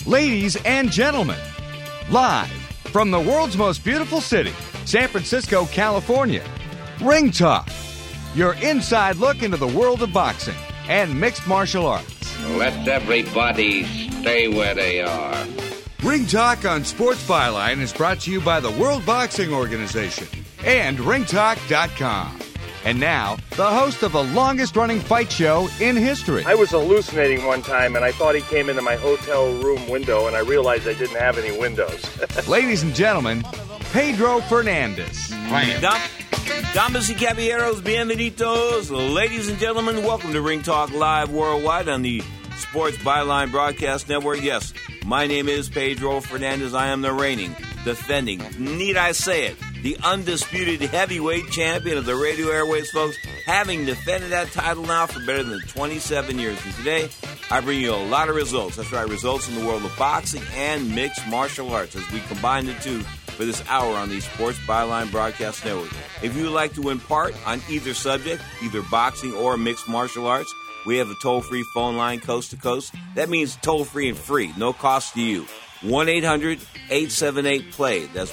Ladies and gentlemen, live from the world's most beautiful city, San Francisco, California, Ring Talk, your inside look into the world of boxing and mixed martial arts. Let everybody stay where they are. Ring Talk on Sports Byline is brought to you by the World Boxing Organization and ringtalk.com. And now, the host of the longest-running fight show in history. I was hallucinating one time, and I thought he came into my hotel room window, and I realized I didn't have any windows. Ladies and gentlemen, Pedro Fernandez. Damas y caballeros, bienvenidos. Ladies and gentlemen, welcome to Ring Talk Live Worldwide on the Sports Byline Broadcast Network. Yes, my name is Pedro Fernandez. I am the reigning, defending, need I say it, the undisputed heavyweight champion of the radio airways, folks, having defended that title now for better than 27 years. And today, I bring you a lot of results. That's right, results in the world of boxing and mixed martial arts as we combine the two for this hour on the Sports Byline Broadcast Network. If you would like to impart on either subject, either boxing or mixed martial arts, we have a toll-free phone line coast to coast. That means toll-free and free, no cost to you. 1-800-878-PLAY. That's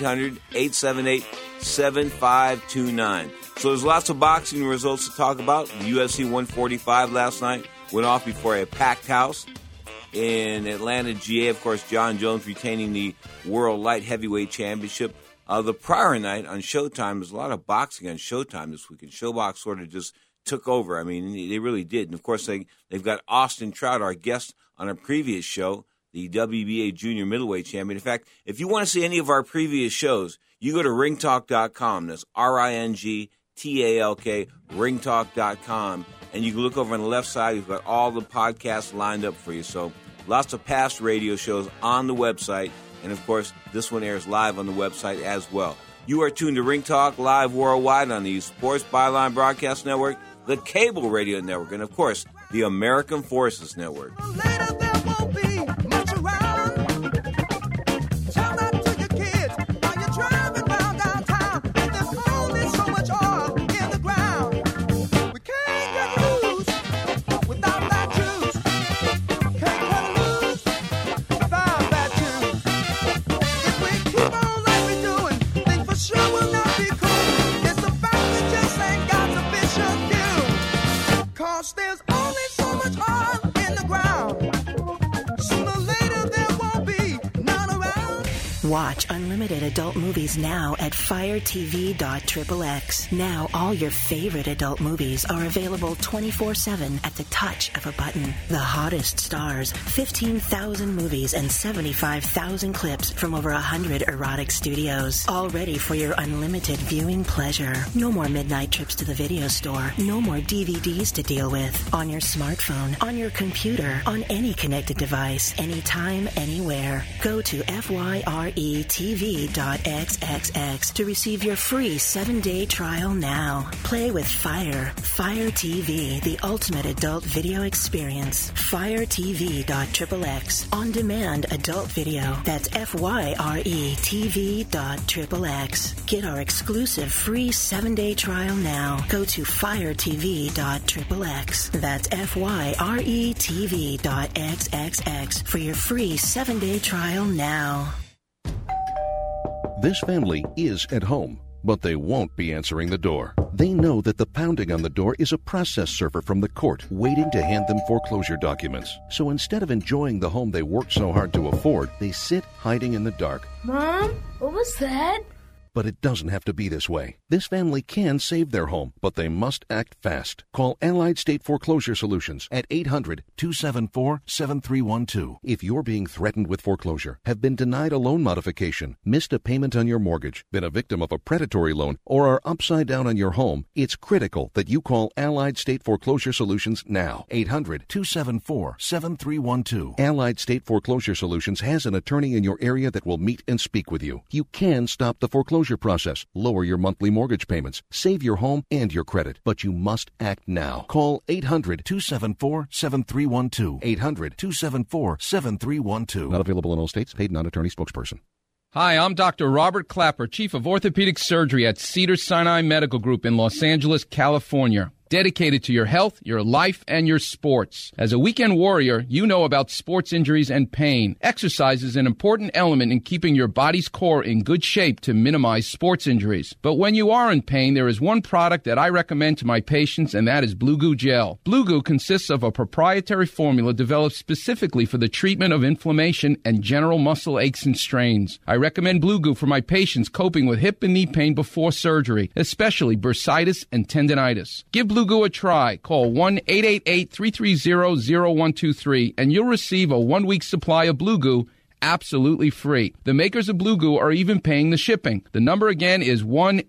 1-800-878-7529. So there's lots of boxing results to talk about. The UFC 145 last night went off before a packed house in Atlanta, GA. Of course, John Jones retaining the World Light Heavyweight Championship. The prior night on Showtime, there's a lot of boxing on Showtime this week, and Showbox sort of just took over. I mean, they really did. And, of course, they've got Austin Trout, our guest on a previous show, the WBA junior middleweight champion. In fact, if you want to see any of our previous shows, you go to ringtalk.com. That's RINGTALK, ringtalk.com. And you can look over on the left side. We've got all the podcasts lined up for you. So lots of past radio shows on the website. And, of course, this one airs live on the website as well. You are tuned to Ring Talk Live Worldwide on the Sports Byline Broadcast Network, the Cable Radio Network, and, of course, the American Forces Network. Watch unlimited adult movies now at firetv.xxx. Now all your favorite adult movies are available 24/7 at the touch of a button. The hottest stars, 15,000 movies and 75,000 clips from over 100 erotic studios. All ready for your unlimited viewing pleasure. No more midnight trips to the video store. No more DVDs to deal with. On your smartphone, on your computer, on any connected device, anytime, anywhere. Go to FYRETV.xxx to receive your free 7-day trial now. Play with Fire. Fire TV, the ultimate adult video experience. FireTV.xxx. On-demand adult video. That's FYRETV.xxx. Get our exclusive free 7-day trial now. Go to FireTV.xxx. That's FYRETV.xxx for your free 7-day trial now. This family is at home, but they won't be answering the door. They know that the pounding on the door is a process server from the court waiting to hand them foreclosure documents. So instead of enjoying the home they worked so hard to afford, they sit hiding in the dark. Mom, what was that? But it doesn't have to be this way. This family can save their home, but they must act fast. Call Allied State Foreclosure Solutions at 800-274-7312. If you're being threatened with foreclosure, have been denied a loan modification, missed a payment on your mortgage, been a victim of a predatory loan, or are upside down on your home, it's critical that you call Allied State Foreclosure Solutions now. 800-274-7312. Allied State Foreclosure Solutions has an attorney in your area that will meet and speak with you. You can stop the foreclosure process, lower your monthly mortgage payments, save your home and your credit, but you must act now. Call 800-274-7312. 800-274-7312. Not available in all states. Paid non-attorney spokesperson. Hi, I'm Dr. Robert Clapper, Chief of Orthopedic Surgery at Cedars-Sinai Medical Group in Los Angeles, California. dedicated to your health, your life, and your sports. As a weekend warrior, you know about sports injuries and pain. Exercise is an important element in keeping your body's core in good shape to minimize sports injuries. But when you are in pain, there is one product that I recommend to my patients, and that is Blue Goo Gel. Blue Goo consists of a proprietary formula developed specifically for the treatment of inflammation and general muscle aches and strains. I recommend Blue Goo for my patients coping with hip and knee pain before surgery, especially bursitis and tendinitis. Give Blue Goo a try. Call 1-888-330-0123 and you'll receive a 1-week supply of Blue Goo absolutely free. The makers of Blue Goo are even paying the shipping. The number again is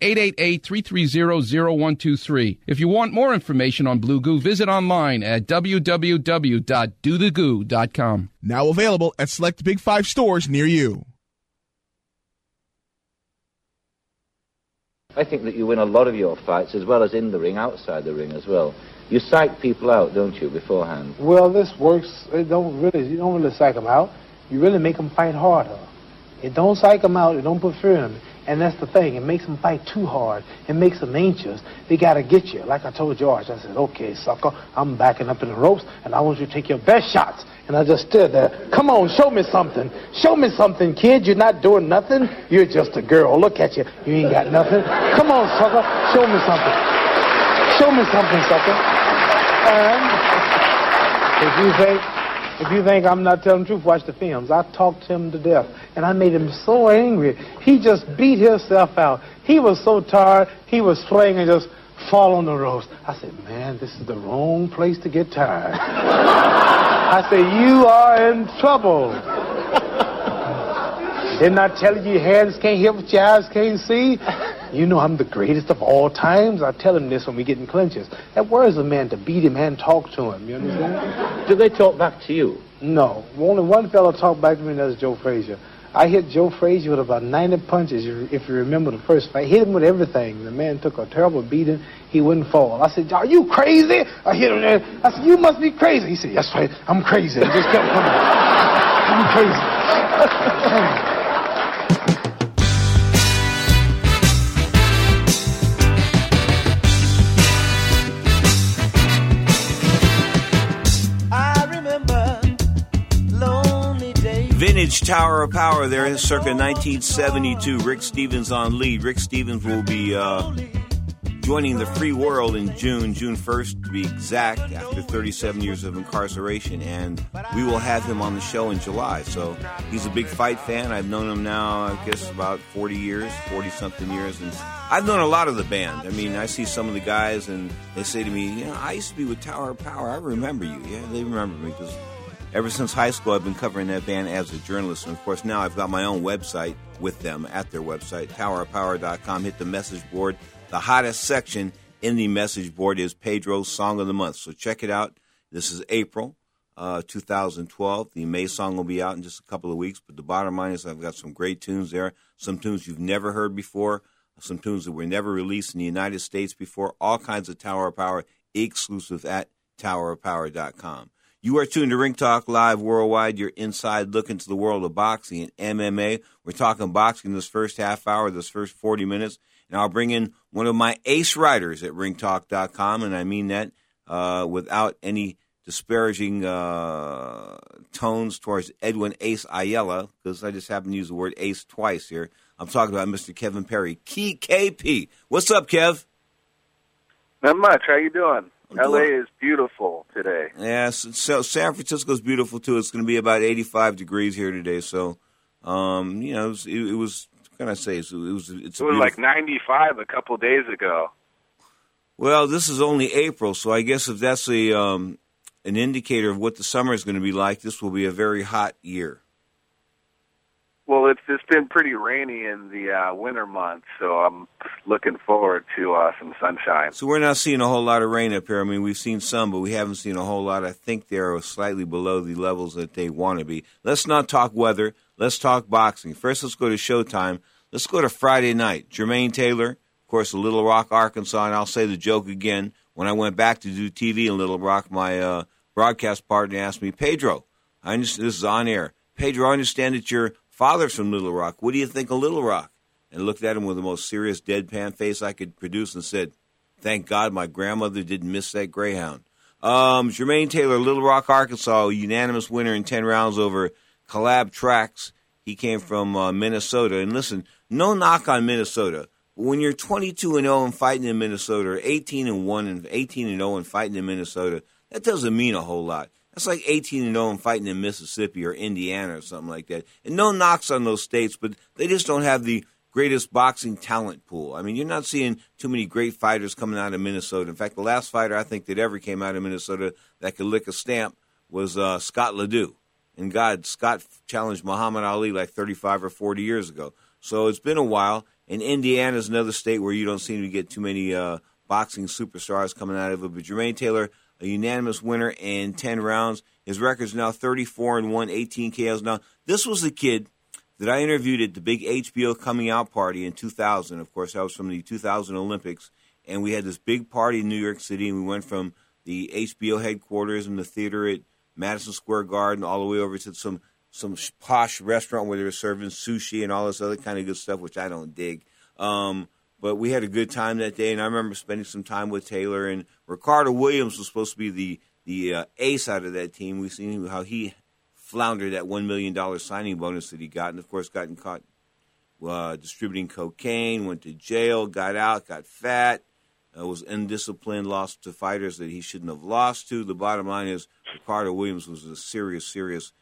1-888-330-0123. If you want more information on Blue Goo, visit online at www.dothegoo.com. Now available at select Big 5 stores near you. I think that you win a lot of your fights as well as in the ring, outside the ring as well. You psych people out, don't you, beforehand? Well, this works. You don't really psych them out. You really make them fight harder. You don't psych them out. You don't put fear in them. And that's the thing. It makes them fight too hard. It makes them anxious. They got to get you. Like I told George, I said, okay, sucker, I'm backing up in the ropes, and I want you to take your best shots. And I just stood there. Come on, show me something. Show me something, kid. You're not doing nothing. You're just a girl. Look at you. You ain't got nothing. Come on, sucker. Show me something. Show me something, sucker. And if you think I'm not telling the truth, watch the films. I talked him to death, and I made him so angry. He just beat himself out. He was so tired, he was swaying and just fall on the ropes. I said, man, this is the wrong place to get tired. I said, you are in trouble. Didn't I tell you your hands can't hear what your eyes can't see? You know I'm the greatest of all times. I tell him this when we get in clinches. That worries a man to beat him and talk to him, you understand? Do they talk back to you? No. Only one fellow talked back to me, and that's Joe Frazier. I hit Joe Frazier with about 90 punches, if you remember the first fight. I hit him with everything. The man took a terrible beating. He wouldn't fall. I said, are you crazy? I hit him there. I said, you must be crazy. He said, yes, right. I'm crazy. He just kept coming. I'm crazy. Vintage Tower of Power there, circa 1972. Rick Stevens on lead. Rick Stevens will be joining the free world in June 1st to be exact, after 37 years of incarceration. And we will have him on the show in July. So he's a big fight fan. I've known him now, I guess, about 40-something years. And I've known a lot of the band. I mean, I see some of the guys and they say to me, you know, I used to be with Tower of Power. I remember you. Yeah, they remember me because ever since high school, I've been covering that band as a journalist. And, of course, now I've got my own website with them at their website, towerofpower.com. Hit the message board. The hottest section in the message board is Pedro's Song of the Month. So check it out. This is April 2012. The May song will be out in just a couple of weeks. But the bottom line is I've got some great tunes there, some tunes you've never heard before, some tunes that were never released in the United States before, all kinds of Tower of Power exclusive at towerofpower.com. You are tuned to Ring Talk Live Worldwide, your inside look into the world of boxing and MMA. We're talking boxing this first half hour, this first 40 minutes. And I'll bring in one of my ace writers at ringtalk.com, and I mean that without any disparaging tones towards Edwin Ace Ayala, because I just happen to use the word ace twice here. I'm talking about Mr. Kevin Perry, KP. What's up, Kev? Not much. How you doing? L.A. is beautiful today. Yeah, so San Francisco's beautiful, too. It's going to be about 85 degrees here today. So, you know, it was what can I say? It was like 95 a couple days ago. Well, this is only April, so I guess if that's an indicator of what the summer is going to be like, this will be a very hot year. Well, it's been pretty rainy in the winter months, so I'm looking forward to some sunshine. So we're not seeing a whole lot of rain up here. I mean, we've seen some, but we haven't seen a whole lot. I think they're slightly below the levels that they want to be. Let's not talk weather. Let's talk boxing. First, let's go to Showtime. Let's go to Friday night. Jermaine Taylor, of course, of Little Rock, Arkansas, and I'll say the joke again. When I went back to do TV in Little Rock, my broadcast partner asked me, Pedro, this is on air. Pedro, I understand that you're father's from Little Rock. What do you think of Little Rock? And looked at him with the most serious deadpan face I could produce and said, Thank God my grandmother didn't miss that Greyhound. Jermaine Taylor, Little Rock, Arkansas, unanimous winner in 10 rounds over Caleb Trax. He came from Minnesota. And listen, no knock on Minnesota. But when you're 22-0 and fighting in Minnesota, or 18-1 and 18-0 and fighting in Minnesota, that doesn't mean a whole lot. That's like 18-0 and fighting in Mississippi or Indiana or something like that. And no knocks on those states, but they just don't have the greatest boxing talent pool. I mean, you're not seeing too many great fighters coming out of Minnesota. In fact, the last fighter I think that ever came out of Minnesota that could lick a stamp was Scott Ledoux. And God, Scott challenged Muhammad Ali like 35 or 40 years ago. So it's been a while. And Indiana is another state where you don't seem to get too many boxing superstars coming out of it. But Jermaine Taylor, a unanimous winner in 10 rounds. His record's now 34-1, 18 KOs. Now, this was a kid that I interviewed at the big HBO coming out party in 2000. Of course, that was from the 2000 Olympics. And we had this big party in New York City, and we went from the HBO headquarters and the theater at Madison Square Garden all the way over to some posh restaurant where they were serving sushi and all this other kind of good stuff, which I don't dig. But we had a good time that day, and I remember spending some time with Taylor. And Ricardo Williams was supposed to be the ace out of that team. We've seen how he floundered that $1 million signing bonus that he got, and, of course, gotten caught distributing cocaine, went to jail, got out, got fat, was undisciplined, lost to fighters that he shouldn't have lost to. The bottom line is Ricardo Williams was a serious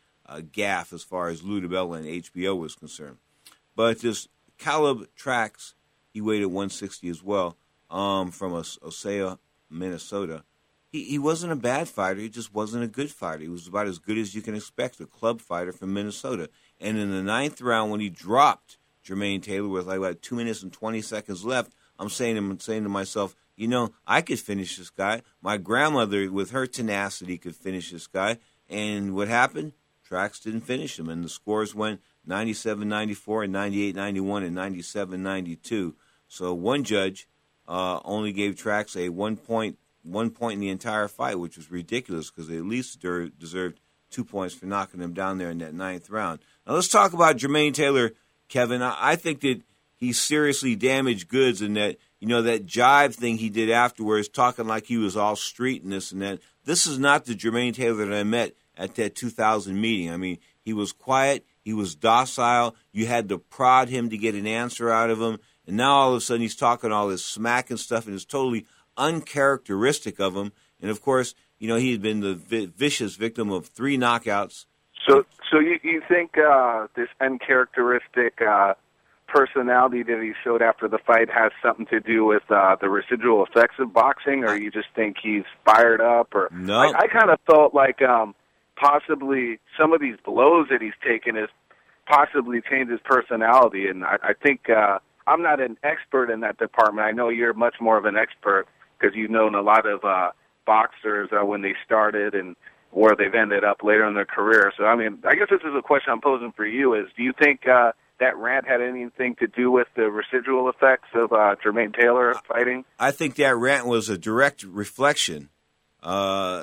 gaffe as far as Lou DiBella and HBO was concerned. But this Caleb Trax, he weighed at 160 as well, from Osceola, Minnesota. He wasn't a bad fighter. He just wasn't a good fighter. He was about as good as you can expect, a club fighter from Minnesota. And in the 9th round, when he dropped Jermaine Taylor with like about 2 minutes and 20 seconds left, I'm saying to myself, you know, I could finish this guy. My grandmother, with her tenacity, could finish this guy. And what happened? Trax didn't finish him. And the scores went 97-94 and 98-91 and 97-92. So one judge only gave Trax a 1 point in the entire fight, which was ridiculous because they at least deserved 2 points for knocking him down there in that 9th round. Now let's talk about Jermaine Taylor, Kevin. I think that he seriously damaged goods, and that, you know, that jive thing he did afterwards, talking like he was all street and this and that. This is not the Jermaine Taylor that I met at that 2000 meeting. I mean, he was quiet, he was docile. You had to prod him to get an answer out of him, and now all of a sudden he's talking all this smack and stuff, and it's totally uncharacteristic of him. And of course, you know, he had been the vicious victim of 3 knockouts. So you think this uncharacteristic personality that he showed after the fight has something to do with the residual effects of boxing, or you just think he's fired up? Or no, I kind of felt like possibly some of these blows that he's taken has possibly changed his personality, and I think I'm not an expert in that department. I know you're much more of an expert because you've known a lot of boxers when they started and where they've ended up later in their career. So, I mean, I guess this is a question I'm posing for you is, do you think that rant had anything to do with the residual effects of Jermaine Taylor fighting? I think that rant was a direct reflection of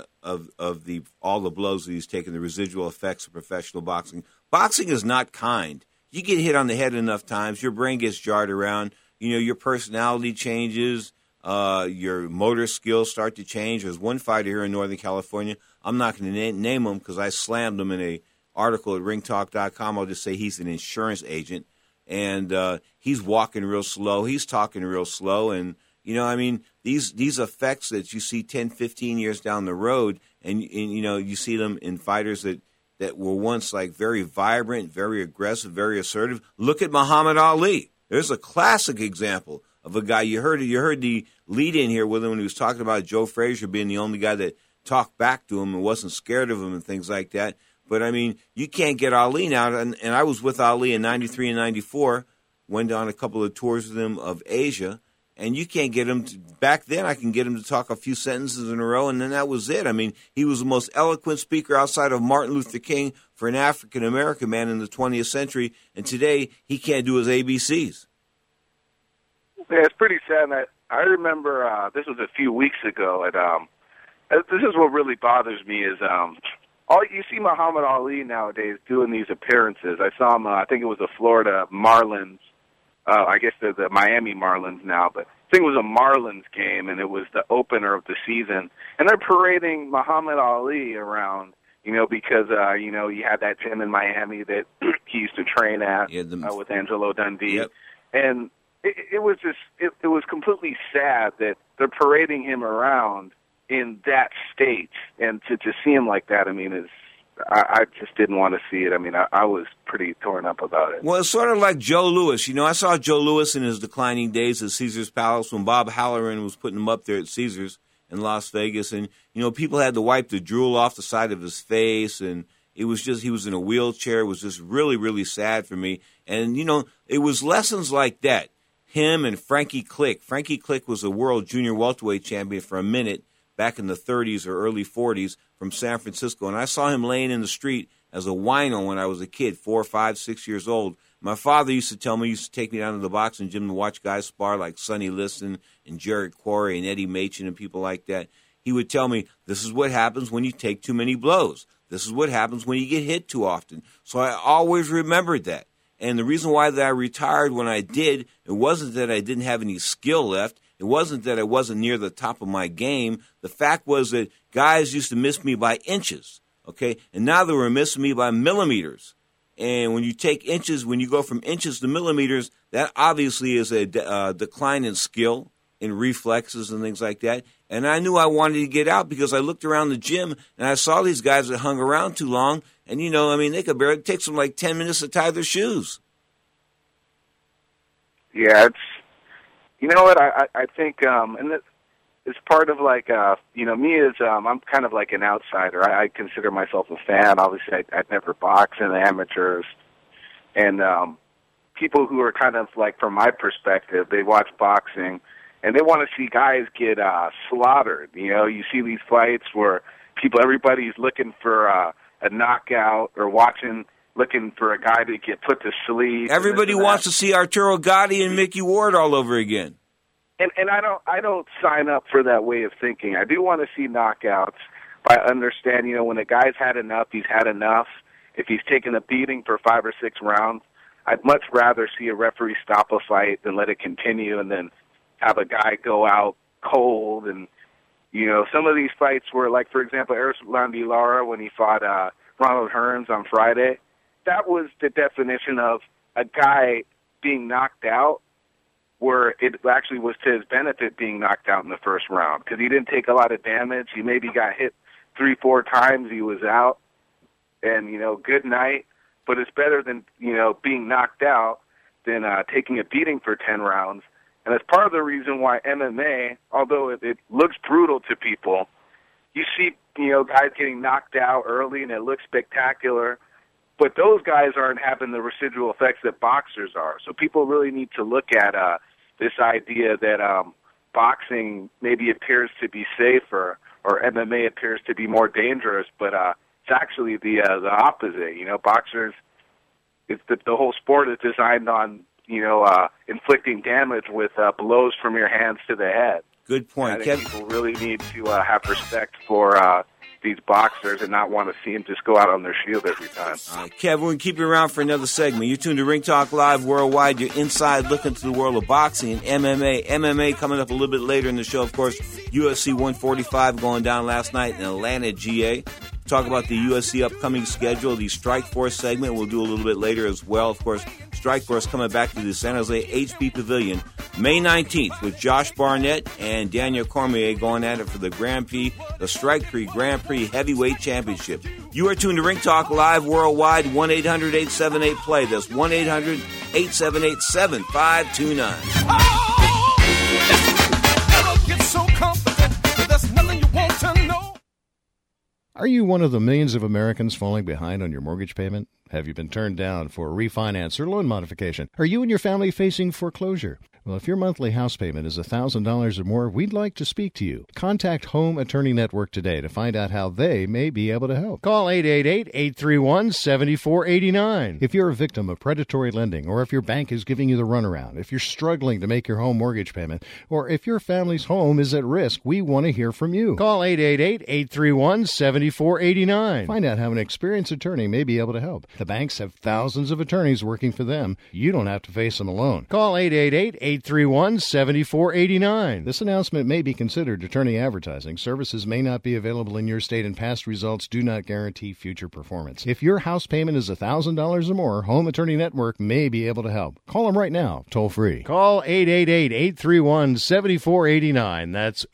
all the blows that he's taken, the residual effects of professional boxing. Boxing is not kind. You get hit on the head enough times, your brain gets jarred around, you know, your personality changes, your motor skills start to change. There's one fighter here in Northern California. I'm not going to name him because I slammed him in a article at ringtalk.com. I'll just say he's an insurance agent, and he's walking real slow. He's talking real slow, and, you know, I mean, these effects that you see 10, 15 years down the road, and you know, you see them in fighters that were once like very vibrant, very aggressive, very assertive. Look at Muhammad Ali. There's a classic example of a guy. You heard the lead in here with him when he was talking about Joe Frazier being the only guy that talked back to him and wasn't scared of him and things like that. But, I mean, you can't get Ali now. And I was with Ali in 93 and 94, went on a couple of tours with him of Asia, and you can't get him to, back then I can get him to talk a few sentences in a row, and then that was it. I mean, he was the most eloquent speaker outside of Martin Luther King for an African-American man in the 20th century, and today he can't do his ABCs. Yeah, it's pretty sad. I remember this was a few weeks ago. This is what really bothers me is you see Muhammad Ali nowadays doing these appearances. I saw him, I think it was the Florida Marlins. I guess they're the Miami Marlins now, but think it was a Marlins game, and it was the opener of the season. And they're parading Muhammad Ali around, because, you had that gym in Miami that he used to train at with Angelo Dundee. Yep. And it was just, it was completely sad that they're parading him around in that state. And to see him like that, I just didn't want to see it. I was pretty torn up about it. Well, it's sort of like Joe Louis. I saw Joe Louis in his declining days at Caesar's Palace when Bob Halloran was putting him up there at Caesar's in Las Vegas. And, people had to wipe the drool off the side of his face. And it was just, he was in a wheelchair. It was just really, really sad for me. And, it was lessons like that. Him and Frankie Click. Frankie Click was a world junior welterweight champion for a minute back in the 30s or early 40s from San Francisco. And I saw him laying in the street as a wino when I was a kid, 4, 5, 6 years old. My father used to take me down to the boxing gym to watch guys spar like Sonny Liston and Jared Quarry and Eddie Machen and people like that. He would tell me, this is what happens when you take too many blows. This is what happens when you get hit too often. So I always remembered that. And the reason why that I retired when I did, it wasn't that I didn't have any skill left. It wasn't that I wasn't near the top of my game. The fact was that guys used to miss me by inches, okay? And now they were missing me by millimeters. And when you take inches, when you go from inches to millimeters, that obviously is a decline in skill, in reflexes and things like that. And I knew I wanted to get out because I looked around the gym and I saw these guys that hung around too long. And, they could barely, it takes them like 10 minutes to tie their shoes. Yeah, you know what, I think, and it's part of me is, I'm kind of like an outsider. I consider myself a fan. Obviously, I'd never boxed in the amateurs. And people who are kind of like, from my perspective, they watch boxing, and they want to see guys get slaughtered. You see these fights where everybody's looking for a knockout or looking for a guy to get put to sleep. Everybody wants to see Arturo Gatti and Mickey Ward all over again. And I don't sign up for that way of thinking. I do want to see knockouts, but I understand, when a guy's had enough, he's had enough. If he's taken a beating for 5 or 6 rounds, I'd much rather see a referee stop a fight than let it continue and then have a guy go out cold. And, some of these fights were like, for example, Erislandy Lara when he fought Ronald Hearns on Friday. That was the definition of a guy being knocked out, where it actually was to his benefit being knocked out in the first round because he didn't take a lot of damage. He maybe got hit 3-4 times. He was out, and, good night. But it's better than, being knocked out than taking a beating for 10 rounds. And that's part of the reason why MMA, although it looks brutal to people, you see, guys getting knocked out early and it looks spectacular. But those guys aren't having the residual effects that boxers are. So people really need to look at this idea that boxing maybe appears to be safer or MMA appears to be more dangerous, but it's actually the opposite. Boxers, the whole sport is designed on, inflicting damage with blows from your hands to the head. Good point. I think people really need to have respect for these boxers and not want to see them just go out on their shield every time. Kev, we're going to keep you around for another segment. You're tuned to Ring Talk Live Worldwide. You're inside looking to the world of boxing and MMA. MMA coming up a little bit later in the show. Of course, UFC 145 going down last night in Atlanta, GA. Talk about the UFC upcoming schedule, the Strikeforce segment we'll do a little bit later as well. Of course, Strikeforce coming back to the San Jose HP Pavilion May 19th with Josh Barnett and Daniel Cormier going at it for the Grand Prix, the Strike Prix Grand Prix Heavyweight Championship. You are tuned to Ring Talk Live Worldwide, 1-800-878-PLAY. That's 1-800-878-7529. Are you one of the millions of Americans falling behind on your mortgage payment? Have you been turned down for a refinance or loan modification? Are you and your family facing foreclosure? Well, if your monthly house payment is $1,000 or more, we'd like to speak to you. Contact Home Attorney Network today to find out how they may be able to help. Call 888-831-7489. If you're a victim of predatory lending, or if your bank is giving you the runaround, if you're struggling to make your home mortgage payment, or if your family's home is at risk, we want to hear from you. Call 888-831-7489. Find out how an experienced attorney may be able to help. The banks have thousands of attorneys working for them. You don't have to face them alone. Call 888-831-7489. 831-7489. This announcement may be considered attorney advertising. Services may not be available in your state, and past results do not guarantee future performance. If your house payment is $1,000 or more, Home Attorney Network may be able to help. Call them right now, toll free. Call 888-831-7489. That's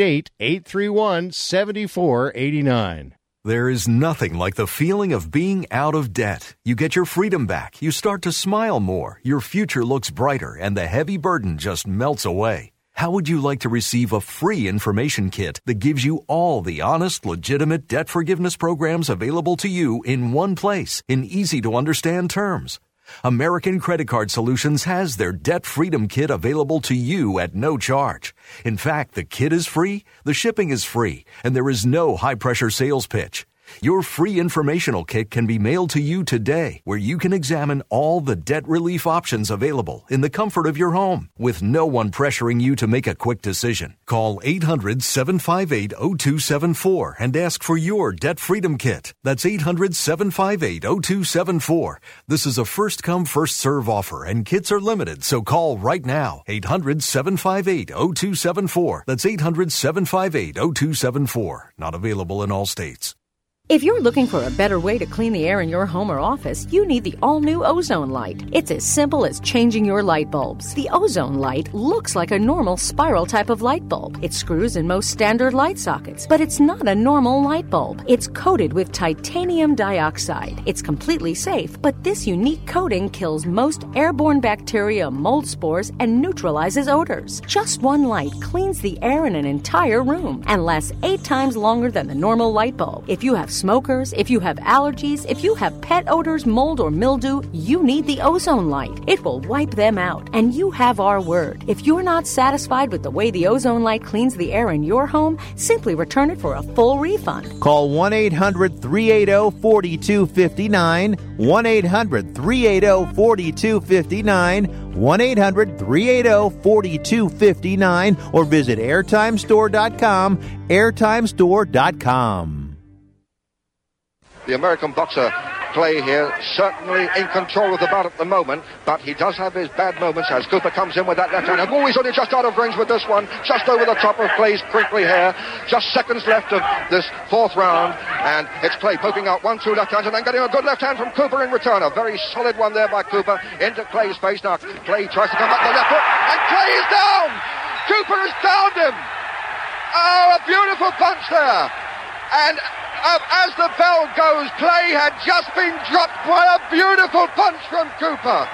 888-831-7489. There is nothing like the feeling of being out of debt. You get your freedom back. You start to smile more. Your future looks brighter, and the heavy burden just melts away. How would you like to receive a free information kit that gives you all the honest, legitimate debt forgiveness programs available to you in one place, in easy-to-understand terms? American Credit Card Solutions has their Debt Freedom Kit available to you at no charge. In fact, the kit is free, the shipping is free, and there is no high-pressure sales pitch. Your free informational kit can be mailed to you today, where you can examine all the debt relief options available in the comfort of your home, with no one pressuring you to make a quick decision. Call 800-758-0274 and ask for your Debt Freedom Kit. That's 800-758-0274. This is a first-come, first-serve offer, and kits are limited, so call right now. 800-758-0274. That's 800-758-0274. Not available in all states. If you're looking for a better way to clean the air in your home or office, you need the all-new Ozone Light. It's as simple as changing your light bulbs. The Ozone Light looks like a normal spiral type of light bulb. It screws in most standard light sockets, but it's not a normal light bulb. It's coated with titanium dioxide. It's completely safe, but this unique coating kills most airborne bacteria, mold spores, and neutralizes odors. Just one light cleans the air in an entire room and lasts 8 times longer than the normal light bulb. If you have smokers, if you have allergies, if you have pet odors, mold, or mildew, you need the Ozone Light. It will wipe them out, and you have our word. If you're not satisfied with the way the Ozone Light cleans the air in your home, simply return it for a full refund. Call 1-800-380-4259, 1-800-380-4259, 1-800-380-4259, or visit airtimestore.com, airtimestore.com. The American boxer Clay here, certainly in control of the bout at the moment, but he does have his bad moments as Cooper comes in with that left hand. And he's only just out of range with this one, just over the top of Clay's crinkly hair. Just seconds left of this fourth round, and it's Clay poking out 1-2 left hands and then getting a good left hand from Cooper in return. A very solid one there by Cooper into Clay's face. Now Clay tries to come back to the left foot, and Clay is down! Cooper has downed him! Oh, a beautiful punch there! And as the bell goes, Clay had just been dropped by a beautiful punch from Cooper.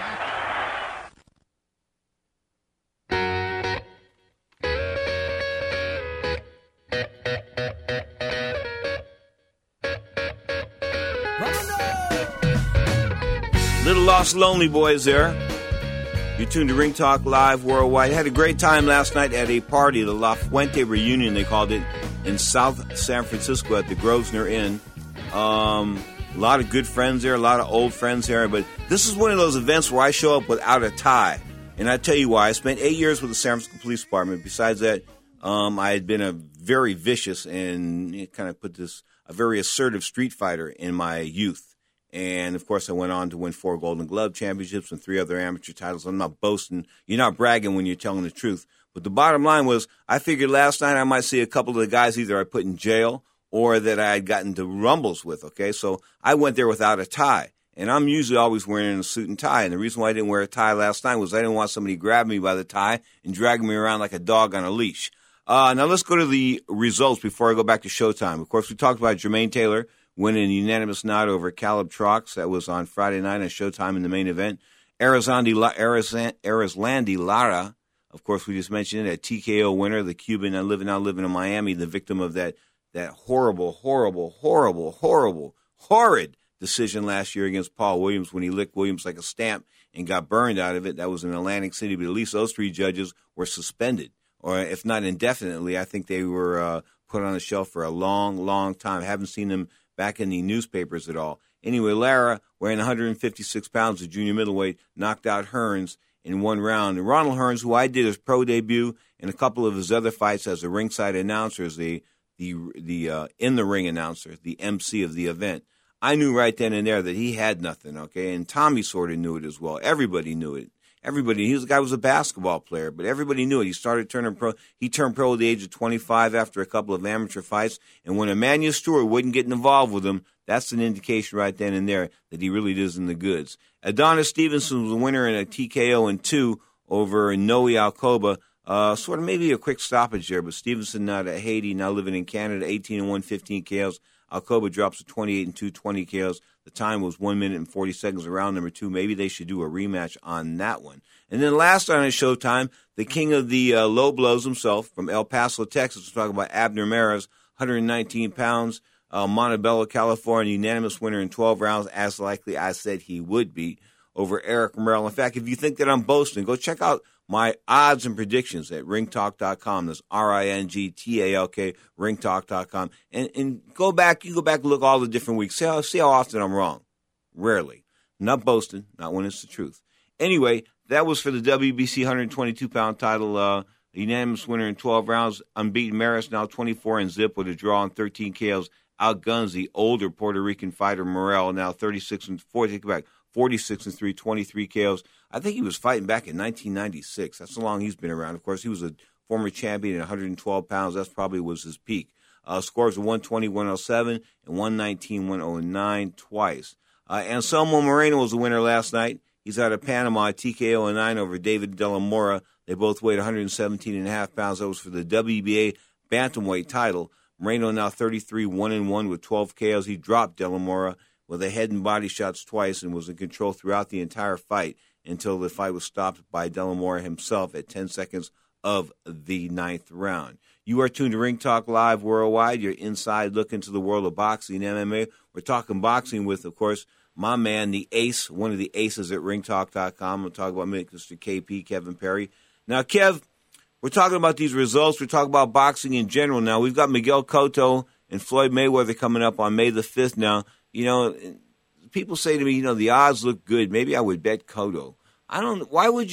Little Lost Lonely Boys there. You're tuned to Ring Talk Live Worldwide. Had a great time last night at a party, the La Fuente Reunion, they called it, in South San Francisco at the Grosvenor Inn. A lot of good friends there, a lot of old friends there. But this is one of those events where I show up without a tie. And I tell you why. I spent 8 years with the San Francisco Police Department. Besides that, I had been a very vicious and kind of a very assertive street fighter in my youth. And, of course, I went on to win 4 Golden Glove championships and 3 other amateur titles. I'm not boasting. You're not bragging when you're telling the truth. But the bottom line was I figured last night I might see a couple of the guys either I put in jail or that I had gotten into rumbles with, okay? So I went there without a tie. And I'm usually always wearing a suit and tie. And the reason why I didn't wear a tie last night was I didn't want somebody grabbing me by the tie and dragging me around like a dog on a leash. Now let's go to the results before I go back to Showtime. Of course, we talked about Jermaine Taylor winning a unanimous nod over Caleb Trox. That was on Friday night on Showtime in the main event. Erizlandi Lara, of course, we just mentioned it, a TKO winner, the Cuban now living in Miami, the victim of that horrid decision last year against Paul Williams when he licked Williams like a stamp and got burned out of it. That was in Atlantic City, but at least those 3 judges were suspended, or if not indefinitely, I think they were put on the shelf for a long, long time. I haven't seen them back in the newspapers at all. Anyway, Lara, weighing 156 pounds, the junior middleweight, knocked out Hearns in 1 round. And Ronald Hearns, who I did his pro debut and a couple of his other fights as a ringside announcer, as the in-the-ring announcer, the MC of the event, I knew right then and there that he had nothing, okay? And Tommy sort of knew it as well. Everybody knew it. Everybody, the guy was a basketball player, but everybody knew it. He started turning pro. He turned pro at the age of 25 after a couple of amateur fights. And when Emmanuel Stewart wouldn't get involved with him, that's an indication right then and there that he really is in the goods. Adonis Stevenson was a winner in a TKO in 2 over Noe Alcoba. Sort of maybe a quick stoppage there, but Stevenson out of Haiti, now living in Canada, 18-1, 15 KOs. Alcoba drops to 28-2, 20 KOs. The time was 1 minute and 40 seconds around number 2. Maybe they should do a rematch on that one. And then last on his Showtime, the king of the low blows himself from El Paso, Texas. We're talking about Abner Mares, 119 pounds, Montebello, California, unanimous winner in 12 rounds, as likely I said he would be, over Eric Morrell. In fact, if you think that I'm boasting, go check out my odds and predictions at ringtalk.com. That's RINGTALK, ringtalk.com. And go back, you go back and look all the different weeks. See how often I'm wrong. Rarely. Not boasting, not when it's the truth. Anyway, that was for the WBC 122-pound title. Unanimous winner in 12 rounds. Unbeaten Maris, now 24-0 with a draw and 13 KOs. Outguns the older Puerto Rican fighter Morrell, now 46-4. Take it back. 46-3, 23 KOs. I think he was fighting back in 1996. That's how long he's been around. Of course, he was a former champion at 112 pounds. That probably was his peak. Scores of 120, 107, and 119, 109 twice. Anselmo Moreno was the winner last night. He's out of Panama, TKO 9 over David De La Mora. They both weighed 117.5 pounds. That was for the WBA bantamweight title. Moreno now 33-1-1 with 12 KOs. He dropped De La Mora with a head and body shots twice and was in control throughout the entire fight until the fight was stopped by De La Mora himself at 10 seconds of the 9th round. You are tuned to Ring Talk Live Worldwide, your inside look into the world of boxing and MMA. We're talking boxing with, of course, my man, the ace, one of the aces at ringtalk.com. We'll talk about Mr. KP, Kevin Perry. Now, Kev, we're talking about these results. We're talking about boxing in general now. We've got Miguel Cotto and Floyd Mayweather coming up on May the 5th now. You know, people say to me, you know, the odds look good. Maybe I would bet Cotto. I don't. Why would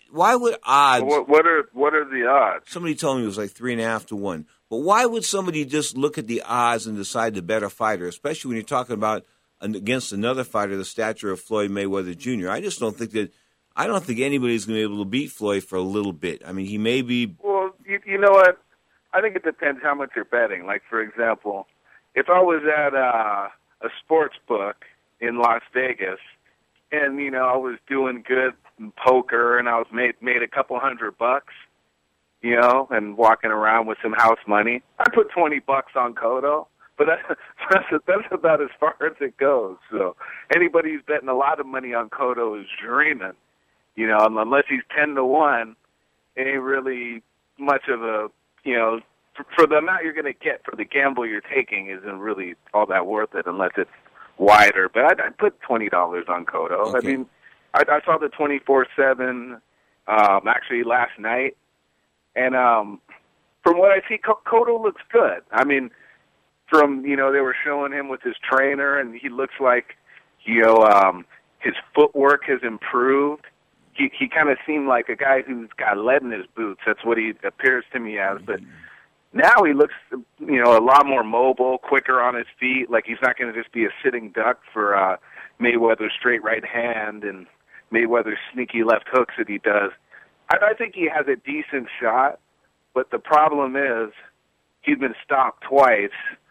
odds? What are the odds? Somebody told me it was like 3.5 to 1. But why would somebody just look at the odds and decide to bet a fighter, especially when you're talking about against another fighter the stature of Floyd Mayweather Jr.? I just don't think that. I don't think anybody's going to be able to beat Floyd for a little bit. I mean, he may be. Well, you know what? I think it depends how much you're betting. Like, for example, if I was at a sports book in Las Vegas, and you know I was doing good in poker, and I was made a couple $100, you know, and walking around with some house money, I put $20 on Cotto. But that's about as far as it goes. So anybody who's betting a lot of money on Cotto is dreaming, you know, unless he's 10 to 1, it ain't really much of a, you know, for the amount you're going to get for the gamble you're taking isn't really all that worth it unless it's wider. But I'd put $20 on Cotto. Okay. I mean, I saw the 24/7 actually last night, and from what I see, Cotto looks good. I mean, from, you know, they were showing him with his trainer, and he looks like, you know, his footwork has improved. He kind of seemed like a guy who's got lead in his boots. That's what he appears to me as. But now he looks, you know, a lot more mobile, quicker on his feet. Like he's not going to just be a sitting duck for Mayweather's straight right hand and Mayweather's sneaky left hooks that he does. I think he has a decent shot, but the problem is he's been stopped twice.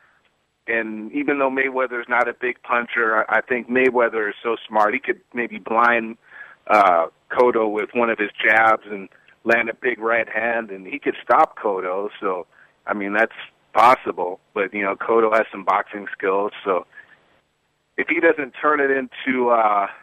And even though Mayweather's not a big puncher, I think Mayweather is so smart. He could maybe blind Cotto with one of his jabs and land a big right hand, and he could stop Cotto. So, I mean, that's possible. But, you know, Cotto has some boxing skills. So if he doesn't turn it into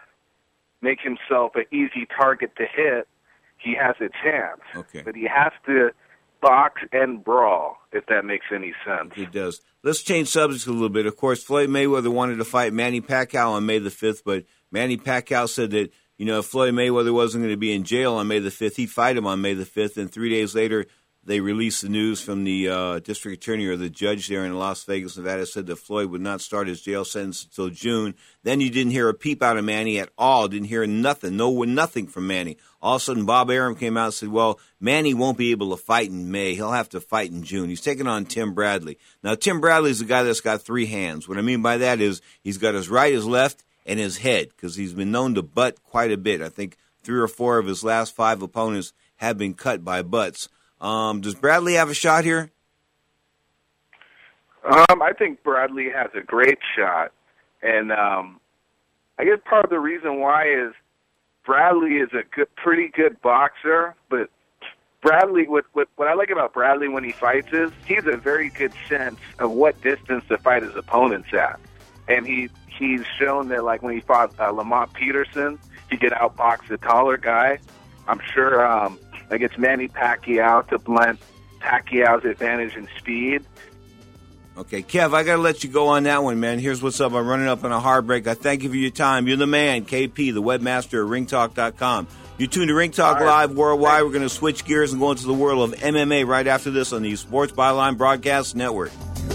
make himself an easy target to hit, he has a chance. Okay. But he has to box and brawl, if that makes any sense. It does. Let's change subjects a little bit. Of course, Floyd Mayweather wanted to fight Manny Pacquiao on May the 5th, but Manny Pacquiao said that, you know, if Floyd Mayweather wasn't going to be in jail on May the 5th, he'd fight him on May the 5th. And 3 days later, they released the news from the district attorney or the judge there in Las Vegas, Nevada, said that Floyd would not start his jail sentence until June. Then you didn't hear a peep out of Manny at all. Didn't hear nothing. Nothing from Manny. All of a sudden, Bob Arum came out and said, well, Manny won't be able to fight in May. He'll have to fight in June. He's taking on Tim Bradley. Now, Tim Bradley's the guy that's got 3 hands. What I mean by that is he's got his right, his left, and his head, because he's been known to butt quite a bit. I think 3 or 4 of his last 5 opponents have been cut by butts. Does Bradley have a shot here? I think Bradley has a great shot. And I guess part of the reason why is Bradley is a pretty good boxer, but Bradley, what I like about Bradley when he fights is he has a very good sense of what distance to fight his opponents at. And he's shown that, like, when he fought Lamont Peterson, he could outbox the taller guy. I'm sure against Manny Pacquiao to blend Pacquiao's advantage in speed. Okay, Kev, I got to let you go on that one, man. Here's what's up. I'm running up on a hard break. I thank you for your time. You're the man, KP, the webmaster at ringtalk.com. You're tuned to Ring Talk Live Worldwide. We're going to switch gears and go into the world of MMA right after this on the Sports Byline Broadcast Network.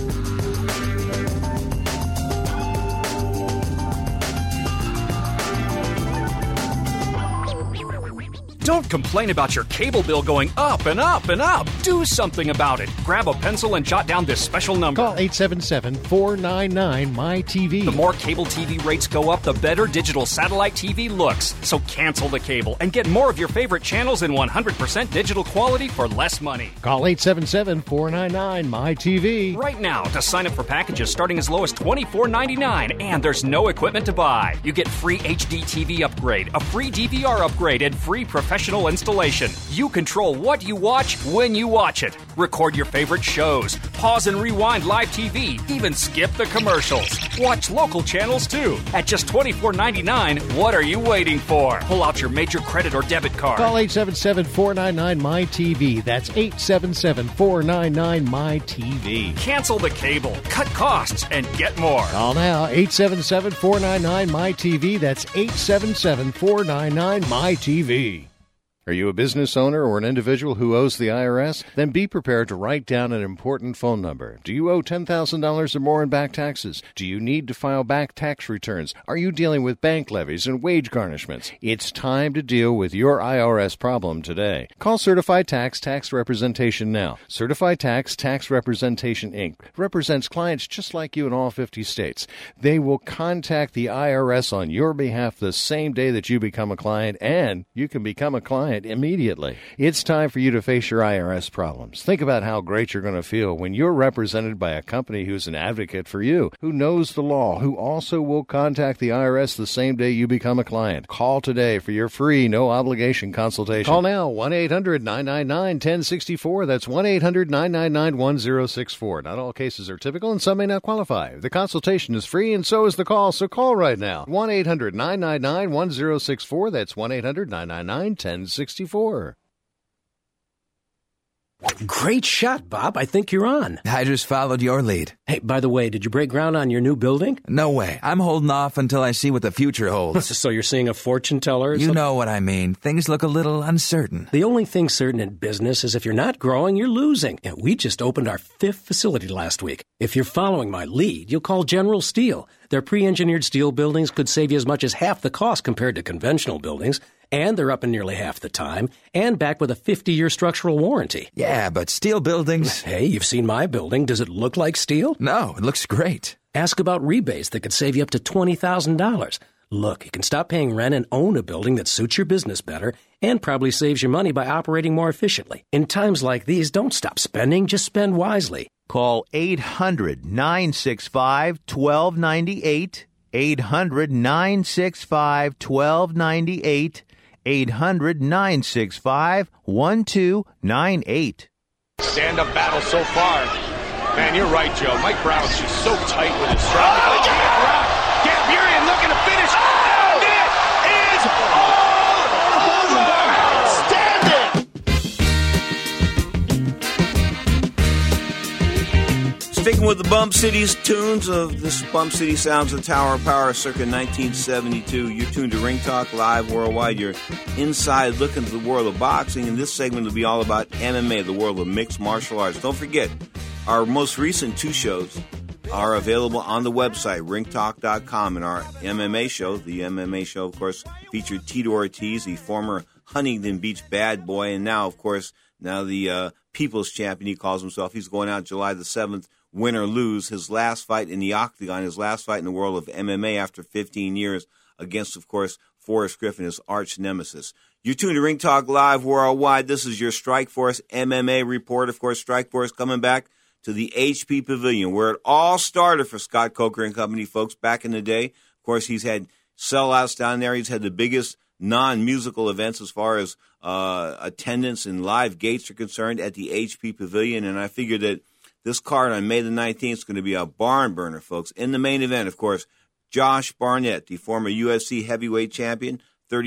Don't complain about your cable bill going up and up and up. Do something about it. Grab a pencil and jot down this special number. Call 877-499-MY-TV. The more cable TV rates go up, the better digital satellite TV looks. So cancel the cable and get more of your favorite channels in 100% digital quality for less money. Call 877-499-MY-TV. Right now to sign up for packages starting as low as $24.99. And there's no equipment to buy. You get free HD TV upgrade, a free DVR upgrade, and free professional installation. You control what you watch when you watch it. Record your favorite shows. Pause and rewind live TV. Even skip the commercials. Watch local channels too. At just $24.99, what are you waiting for? Pull out your major credit or debit card. Call 877-499-MY-TV. That's 877-499-MY-TV. Cancel the cable. Cut costs and get more. Call now. 877-499-MY-TV. That's 877-499-MY-TV. Are you a business owner or an individual who owes the IRS? Then be prepared to write down an important phone number. Do you owe $10,000 or more in back taxes? Do you need to file back tax returns? Are you dealing with bank levies and wage garnishments? It's time to deal with your IRS problem today. Call Certified Tax Representation now. Certified Tax Representation, Inc. represents clients just like you in all 50 states. They will contact the IRS on your behalf the same day that you become a client, and you can become a client immediately. It's time for you to face your IRS problems. Think about how great you're going to feel when you're represented by a company who's an advocate for you, who knows the law, who also will contact the IRS the same day you become a client. Call today for your free, no-obligation consultation. Call now, 1-800-999-1064. That's 1-800-999-1064. Not all cases are typical, and some may not qualify. The consultation is free, and so is the call, so call right now. 1-800-999-1064. That's 1-800-999-1064. Great shot, Bob. I think you're on. I just followed your lead. Hey, by the way, did you break ground on your new building? No way. I'm holding off until I see what the future holds. So you're seeing a fortune teller or You something? know what I mean. Things look a little uncertain. The only thing certain in business is if you're not growing, you're losing. And we just opened our 5th facility last week. If you're following my lead, you'll call General Steel. Their pre-engineered steel buildings could save you as much as half the cost compared to conventional buildings. And they're up in nearly half the time, and backed with a 50-year structural warranty. Yeah, but steel buildings... Hey, you've seen my building. Does it look like steel? No, it looks great. Ask about rebates that could save you up to $20,000. Look, you can stop paying rent and own a building that suits your business better and probably saves you money by operating more efficiently. In times like these, don't stop spending, just spend wisely. Call 800-965-1298, 800-965-1298, 800-965-1298. Stand-up battle so far. Man, you're right, Joe. Mike Brown's just so tight with his strike. Gambirian looking to finish. And it is all over. Sticking with the Bump City's tunes of this Bump City sounds of Tower of Power circa 1972. You're tuned to Ring Talk Live Worldwide. You're inside looking at the world of boxing, and this segment will be all about MMA, the world of mixed martial arts. Don't forget, our most recent 2 shows are available on the website, ringtalk.com, and our MMA show. The MMA show, of course, featured Tito Ortiz, the former Huntington Beach bad boy, and now, of course, the People's Champion, he calls himself. He's going out July the 7th win or lose. His last fight in the octagon, his last fight in the world of MMA after 15 years against, of course, Forrest Griffin, his arch nemesis. You're tuned to Ring Talk Live Worldwide. This is your Strikeforce MMA report. Of course, Strikeforce coming back to the HP Pavilion, where it all started for Scott Coker and company, folks, back in the day. Of course, he's had sellouts down there. He's had the biggest non-musical events as far as attendance and live gates are concerned at the HP Pavilion. And I figured that this card on May the 19th is going to be a barn burner, folks. In the main event, of course, Josh Barnett, the former UFC heavyweight champion,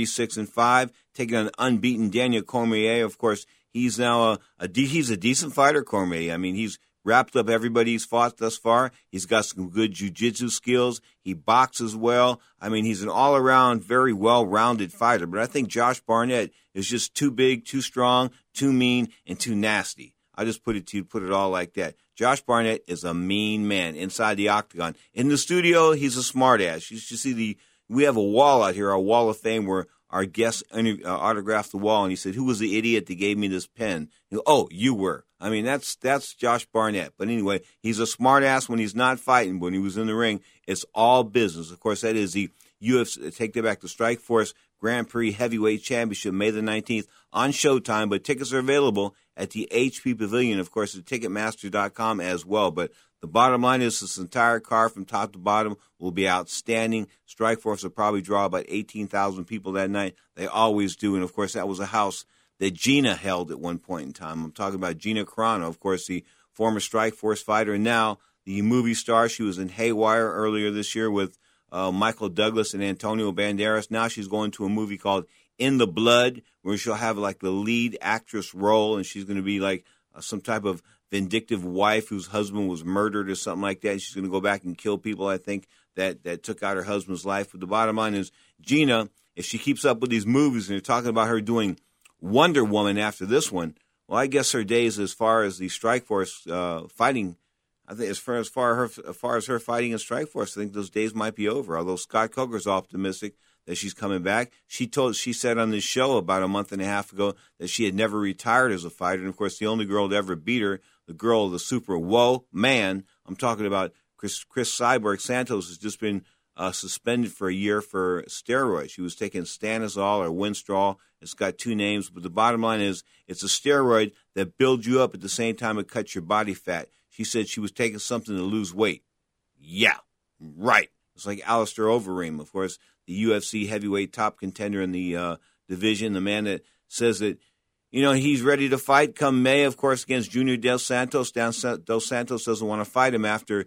36-5, taking on unbeaten Daniel Cormier. Of course, he's now he's a decent fighter, Cormier. I mean, he's wrapped up everybody he's fought thus far. He's got some good jiu-jitsu skills. He boxes well. I mean, he's an all-around, very well-rounded fighter. But I think Josh Barnett is just too big, too strong, too mean, and too nasty. I just put it all like that. Josh Barnett is a mean man inside the octagon. In the studio, he's a smartass. You should see we have a wall out here, our wall of fame, where our guest autographed the wall, and he said, "Who was the idiot that gave me this pen?" Oh, you were. I mean, that's Josh Barnett. But anyway, he's a smartass when he's not fighting. When he was in the ring, it's all business. Of course, that is the UFC. Take that back to Strikeforce Grand Prix Heavyweight Championship, May the 19th on Showtime. But tickets are available at the HP Pavilion, of course, at Ticketmaster.com as well. But the bottom line is this entire card from top to bottom will be outstanding. Strikeforce will probably draw about 18,000 people that night. They always do. And, of course, that was a house that Gina held at one point in time. I'm talking about Gina Carano, of course, the former Strikeforce fighter, and now the movie star. She was in Haywire earlier this year with Michael Douglas and Antonio Banderas. Now she's going to a movie called In the Blood, where she'll have like the lead actress role, and she's going to be like some type of vindictive wife whose husband was murdered or something like that. She's going to go back and kill people, I think, that took out her husband's life. But the bottom line is, Gina, if she keeps up with these movies, and they're talking about her doing Wonder Woman after this one, well, I guess her days as far as the Strikeforce fighting, I think as far as her fighting in Strikeforce, I think those days might be over. Although Scott Coker's optimistic that she's coming back. She said on this show about a month and a half ago that she had never retired as a fighter. And, of course, the only girl to ever beat her, the girl, the super man, I'm talking about Chris Cyborg Santos, has just been suspended for a year for steroids. She was taking Stanozol or Winstrol. It's got two names, but the bottom line is it's a steroid that builds you up at the same time it cuts your body fat. She said she was taking something to lose weight. Yeah, right. It's like Alistair Overeem, of course, the UFC heavyweight top contender in the division, the man that says that, he's ready to fight come May, of course, against Junior Dos Santos. Dos Santos doesn't want to fight him after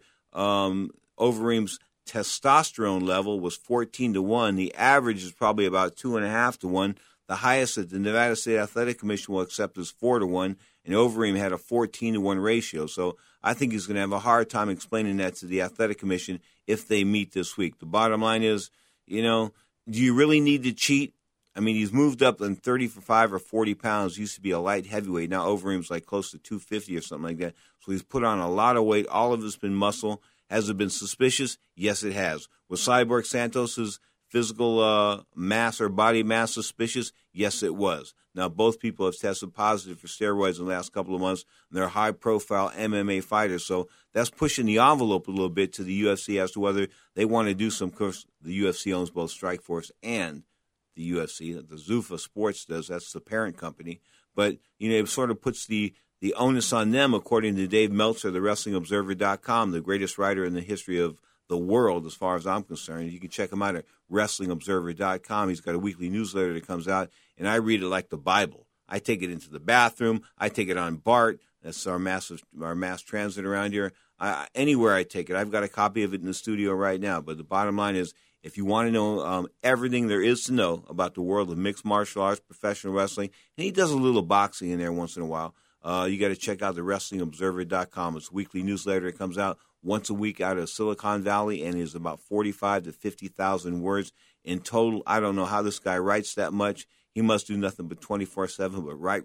Overeem's testosterone level was 14-1. The average is probably about 2.5-1. The highest that the Nevada State Athletic Commission will accept is 4-1, and Overeem had a 14-1 ratio. So I think he's going to have a hard time explaining that to the Athletic Commission if they meet this week. The bottom line is, do you really need to cheat? I mean, he's moved up in 35 or 40 pounds. He used to be a light heavyweight. Now Overeem's like close to 250 or something like that. So he's put on a lot of weight. All of it's been muscle. Has it been suspicious? Yes, it has. Was Cyborg Santos's physical mass or body mass suspicious? Yes, it was. Now, both people have tested positive for steroids in the last couple of months, and they're high-profile MMA fighters. So that's pushing the envelope a little bit to the UFC as to whether they want to do some. Of course, the UFC owns both Strikeforce and the UFC. The Zuffa Sports does. That's the parent company. But, it sort of puts the onus on them, according to Dave Meltzer, the WrestlingObserver.com, the greatest writer in the history of the world, as far as I'm concerned. You can check him out at WrestlingObserver.com. He's got a weekly newsletter that comes out, and I read it like the Bible. I take it into the bathroom. I take it on BART. That's our mass transit around here. Anywhere I take it. I've got a copy of it in the studio right now. But the bottom line is, if you want to know everything there is to know about the world of mixed martial arts, professional wrestling, and he does a little boxing in there once in a while, you got to check out the WrestlingObserver.com. It's a weekly newsletter. It comes out once a week out of Silicon Valley and is about 45 to 50,000 words in total. I don't know how this guy writes that much. He must do nothing but 24/7, but right.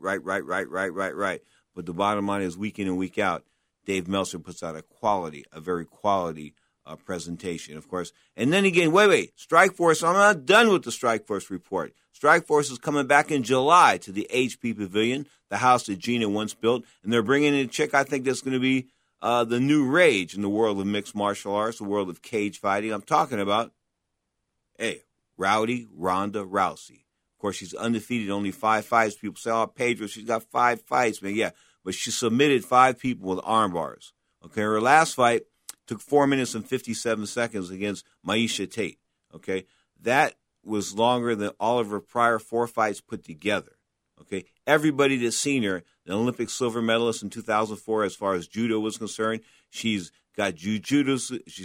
But the bottom line is, week in and week out, Dave Meltzer puts out a very quality presentation, of course. And then again, wait, Strikeforce, I'm not done with the Strikeforce report. Strikeforce is coming back in July to the HP Pavilion, the house that Gina once built, and they're bringing in a chick I think that's going to be the new rage in the world of mixed martial arts, the world of cage fighting. I'm talking about, Rowdy Ronda Rousey. Of course, she's undefeated, only 5 fights. People say, oh, Pedro, she's got 5 fights, man. Yeah, but she submitted 5 people with arm bars. Okay, her last fight took 4 minutes and 57 seconds against Miesha Tate. Okay, that was longer than all of her prior 4 fights put together. Okay, everybody that's seen her, the Olympic silver medalist in 2004, as far as judo was concerned, she's got judo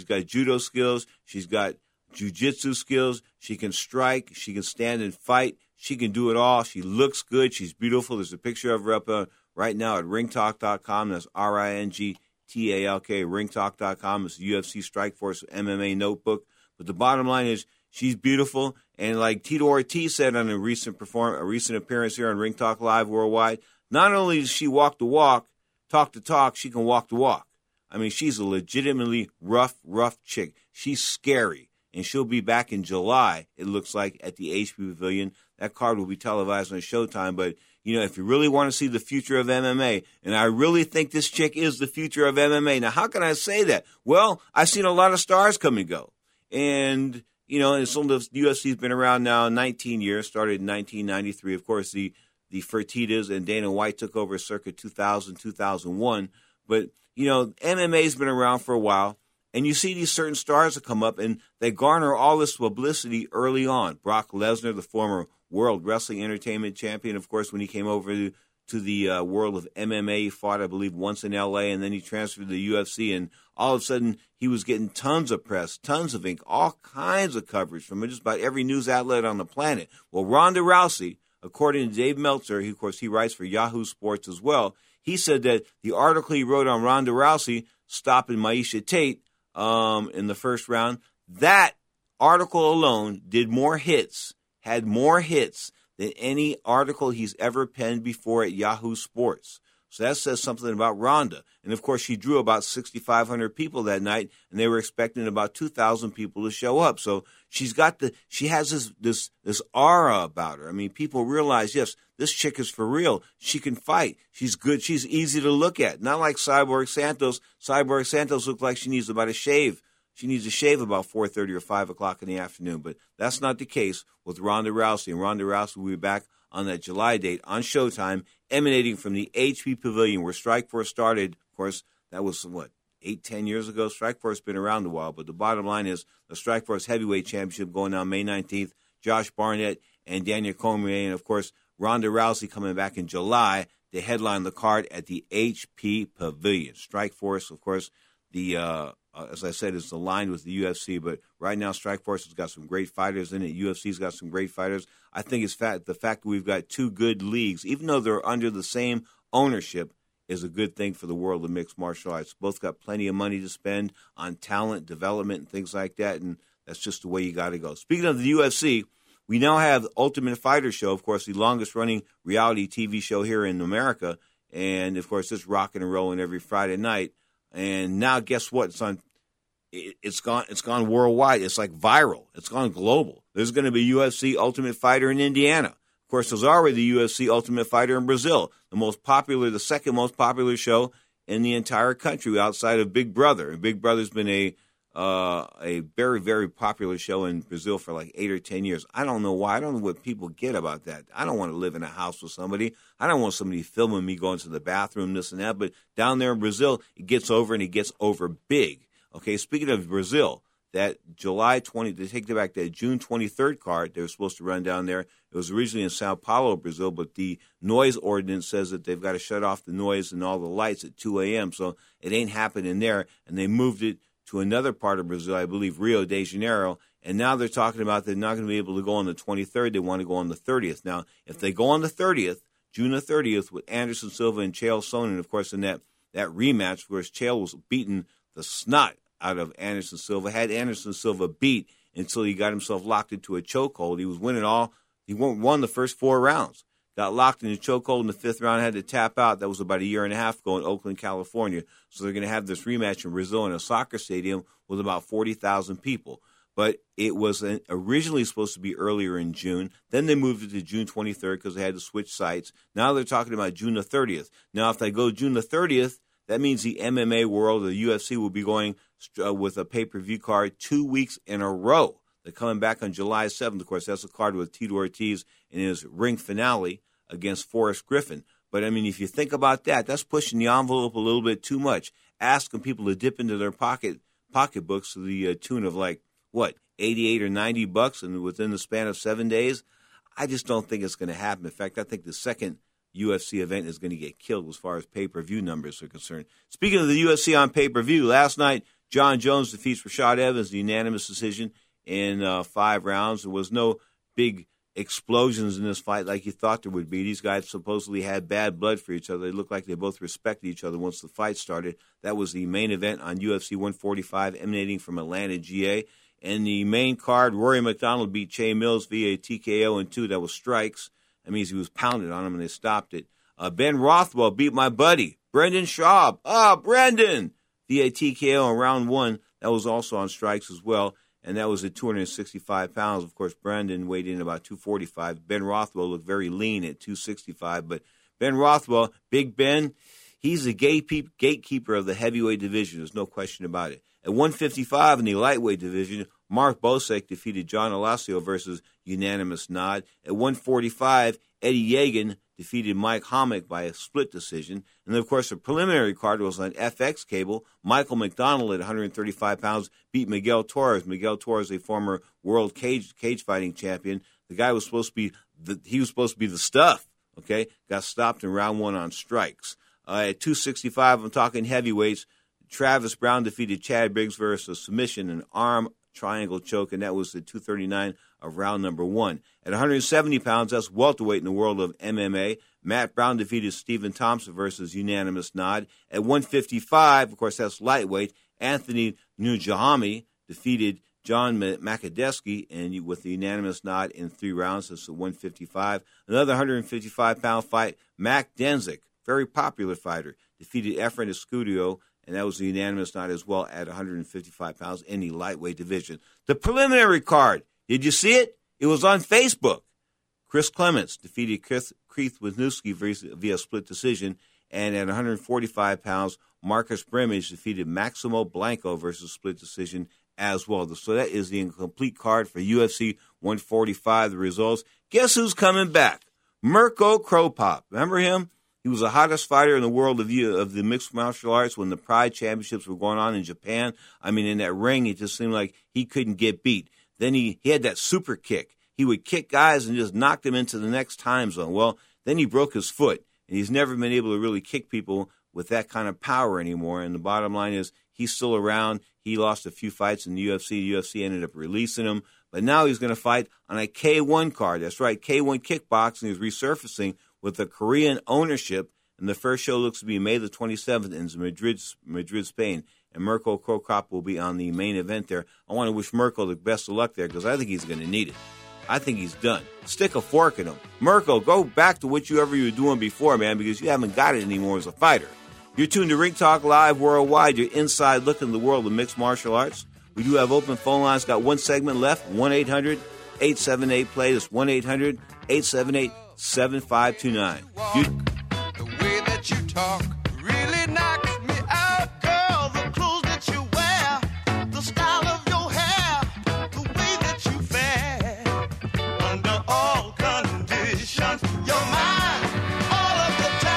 skills, she's got jiu-jitsu skills, she can strike, she can stand and fight, she can do it all. She looks good, she's beautiful. There's a picture of her up right now at ringtalk.com. That's RINGTALK, ringtalk.com. It's the UFC Strikeforce MMA notebook. But the bottom line is she's beautiful, and like Tito Ortiz said on a recent appearance here on Ring Talk Live Worldwide, not only does she walk the walk, talk the talk, she can walk the walk. I mean, she's a legitimately rough chick. She's scary. And she'll be back in July, it looks like, at the HP Pavilion. That card will be televised on Showtime. But, if you really want to see the future of MMA, and I really think this chick is the future of MMA. Now, how can I say that? Well, I've seen a lot of stars come and go. And, and some of the UFC's been around now 19 years, started in 1993. Of course, the Fertittas and Dana White took over circa 2000, 2001. But, MMA's been around for a while. And you see these certain stars that come up, and they garner all this publicity early on. Brock Lesnar, the former World Wrestling Entertainment Champion, of course, when he came over to the world of MMA, he fought, I believe, once in L.A., and then he transferred to the UFC, and all of a sudden he was getting tons of press, tons of ink, all kinds of coverage from just about every news outlet on the planet. Well, Ronda Rousey, according to Dave Meltzer, he writes for Yahoo Sports as well, he said that the article he wrote on Ronda Rousey stopping Miesha Tate in the first round, that article alone had more hits than any article he's ever penned before at Yahoo Sports. So that says something about Ronda. And of course, she drew about 6,500 people that night, and they were expecting about 2,000 people to show up. So she has this aura about her. I mean, people realize, yes, this chick is for real. She can fight. She's good. She's easy to look at. Not like Cyborg Santos. Cyborg Santos looks like she needs about a shave. She needs to shave about 4:30 or 5 o'clock in the afternoon. But that's not the case with Ronda Rousey. And Ronda Rousey will be back on that July date on Showtime, emanating from the HP Pavilion, where Strikeforce started. Of course, that was, 8-10 years ago? Strikeforce has been around a while. But the bottom line is the Strikeforce Heavyweight Championship going on May 19th. Josh Barnett and Daniel Cormier. And, of course, Ronda Rousey coming back in July to headline the card at the HP Pavilion. Strikeforce, of course, as I said, it's aligned with the UFC, but right now Strikeforce has got some great fighters in it. UFC's got some great fighters. I think it's the fact that we've got 2 good leagues, even though they're under the same ownership, is a good thing for the world of mixed martial arts. Both got plenty of money to spend on talent, development, and things like that, and that's just the way you got to go. Speaking of the UFC, we now have the Ultimate Fighter show, of course, the longest-running reality TV show here in America, and, of course, it's rocking and rolling every Friday night. And now, guess what? It's gone worldwide. It's like viral. It's gone global. There's going to be UFC Ultimate Fighter in Indiana. Of course, there's already the UFC Ultimate Fighter in Brazil, the second most popular show in the entire country outside of Big Brother. And Big Brother's been a very, very popular show in Brazil for like 8 or 10 years. I don't know why. I don't know what people get about that. I don't want to live in a house with somebody. I don't want somebody filming me going to the bathroom, this and that. But down there in Brazil, it gets over, and it gets over big. Okay, speaking of Brazil, that they take back that June 23rd card they were supposed to run down there. It was originally in Sao Paulo, Brazil, but the noise ordinance says that they've got to shut off the noise and all the lights at 2 a.m., so it ain't happening there, and they moved it to another part of Brazil, I believe Rio de Janeiro, and now they're talking about they're not going to be able to go on the 23rd. They want to go on the 30th. Now, if they go on the 30th, June the 30th, with Anderson Silva and Chael Sonnen, of course, in that rematch, where Chael was beating the snot out of Anderson Silva, had Anderson Silva beat until he got himself locked into a chokehold. He was winning he won the first 4 rounds. Got locked in a chokehold in the 5th round, had to tap out. That was about a year and a half ago in Oakland, California. So they're going to have this rematch in Brazil in a soccer stadium with about 40,000 people. But it was originally supposed to be earlier in June. Then they moved it to June 23rd because they had to switch sites. Now they're talking about June the 30th. Now, if they go June the 30th, That means the MMA world, the UFC, will be going with a pay-per-view card 2 weeks in a row. They're coming back on July 7th. Of course, that's a card with Tito Ortiz in his ring finale against Forrest Griffin. But, I mean, if you think about that, that's pushing the envelope a little bit too much. Asking people to dip into their pocketbooks to the tune of, like, what, $88 or $90 and within the span of 7 days? I just don't think it's going to happen. In fact, I think the second UFC event is going to get killed as far as pay-per-view numbers are concerned. Speaking of the UFC on pay-per-view, last night, John Jones defeats Rashad Evans, the unanimous decision in 5 rounds. There was no big explosions in this fight like you thought there would be. These guys supposedly had bad blood for each other. They looked like they both respected each other once the fight started. That was the main event on UFC 145, emanating from Atlanta, GA. And the main card, Rory McDonald beat Che Mills via TKO in 2. That was strikes. That means he was pounded on him and they stopped it. Ben Rothwell beat my buddy, Brendan Schaub. Brendan! Via TKO in round 1. That was also on strikes as well. And that was at 265 pounds. Of course, Brandon weighed in about 245. Ben Rothwell looked very lean at 265. But Ben Rothwell, Big Ben, he's the gatekeeper of the heavyweight division. There's no question about it. At 155 in the lightweight division, Mark Bosek defeated John Alacio versus unanimous nod. At 145, Eddie Yegan defeated Mike Hommick by a split decision. And then, of course, the preliminary card was on FX cable. Michael McDonald at 135 pounds beat Miguel Torres. Miguel Torres, a former world cage fighting champion. The guy was supposed to be the stuff. Okay, got stopped in round 1 on strikes. At 265, I'm talking heavyweights. Travis Brown defeated Chad Briggs versus submission and arm triangle choke, and that was at 239 of round number 1. At 170 pounds, that's welterweight in the world of MMA. Matt Brown defeated Stephen Thompson versus unanimous nod. At 155, of course, that's lightweight. Anthony Nujahami defeated John Makadeski and with the unanimous nod in 3 rounds. That's at 155. Another 155-pound fight. Mac Denzik, very popular fighter, defeated Efren Escudio, and that was the unanimous nod as well at 155 pounds in the lightweight division. The preliminary card, did you see it? It was on Facebook. Chris Clements defeated Keith Wisniewski via split decision, and at 145 pounds, Marcus Brimage defeated Maximo Blanco versus split decision as well. So that is the incomplete card for UFC 145, the results. Guess who's coming back? Mirko Cro Cop. Remember him? He was the hottest fighter in the world of the mixed martial arts when the Pride Championships were going on in Japan. I mean, in that ring, it just seemed like he couldn't get beat. Then he had that super kick. He would kick guys and just knock them into the next time zone. Well, then he broke his foot, and he's never been able to really kick people with that kind of power anymore. And the bottom line is he's still around. He lost a few fights in the UFC. The UFC ended up releasing him. But now he's going to fight on a K1 card. That's right, K1 Kickboxing is resurfacing with the Korean ownership, and the first show looks to be May the 27th in Madrid, Spain. And Mirko Cro Cop will be on the main event there. I want to wish Mirko the best of luck there because I think he's going to need it. I think he's done. Stick a fork in him. Mirko, go back to whatever you were doing before, man, because you haven't got it anymore as a fighter. You're tuned to Ring Talk Live Worldwide, your inside look in the world of mixed martial arts. We do have open phone lines. Got one segment left, 1-800-878-PLAY. That's 1-800-878-7529. The way that you talk really knocks me out, girl. The clothes that you wear, the style of your hair, the way that you fare. Under all conditions, you're mine all of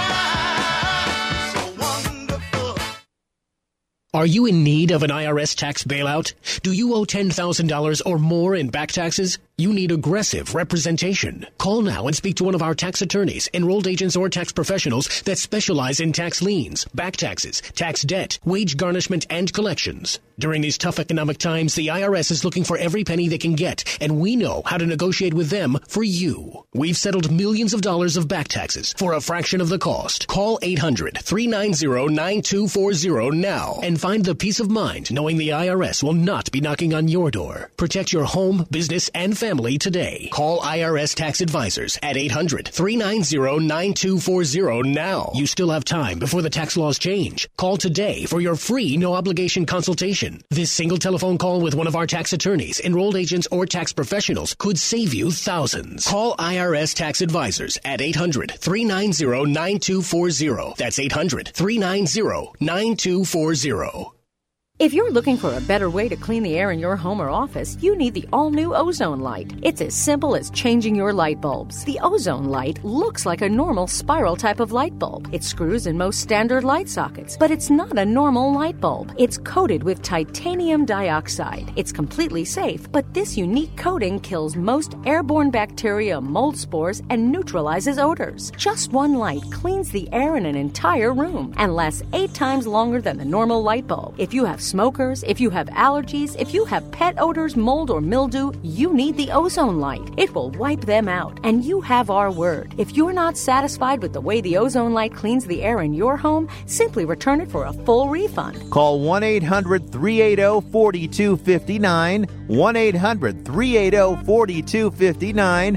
the time. So wonderful. Are you in need of an IRS tax bailout? Do you owe $10,000 or more in back taxes? You need aggressive representation. Call now and speak to one of our tax attorneys, enrolled agents, or tax professionals that specialize in tax liens, back taxes, tax debt, wage garnishment, and collections. During these tough economic times, the IRS is looking for every penny they can get, and we know how to negotiate with them for you. We've settled millions of dollars of back taxes for a fraction of the cost. Call 800-390-9240 now and find the peace of mind knowing the IRS will not be knocking on your door. Protect your home, business, and family today. Call IRS Tax Advisors at 800-390-9240 now. You still have time before the tax laws change. Call today for your free, no-obligation consultation. This single telephone call with one of our tax attorneys, enrolled agents, or tax professionals could save you thousands. Call IRS Tax Advisors at 800-390-9240. That's 800-390-9240. If you're looking for a better way to clean the air in your home or office, you need the all-new Ozone Light. It's as simple as changing your light bulbs. The Ozone Light looks like a normal spiral type of light bulb. It screws in most standard light sockets, but it's not a normal light bulb. It's coated with titanium dioxide. It's completely safe, but this unique coating kills most airborne bacteria, mold spores, and neutralizes odors. Just one light cleans the air in an entire room and lasts 8 times longer than the normal light bulb. If you have smokers, if you have allergies, if you have pet odors, mold, or mildew, you need the Ozone Light. It will wipe them out, and you have our word. If you're not satisfied with the way the Ozone Light cleans the air in your home, simply return it for a full refund. Call 1-800-380-4259, 1-800-380-4259,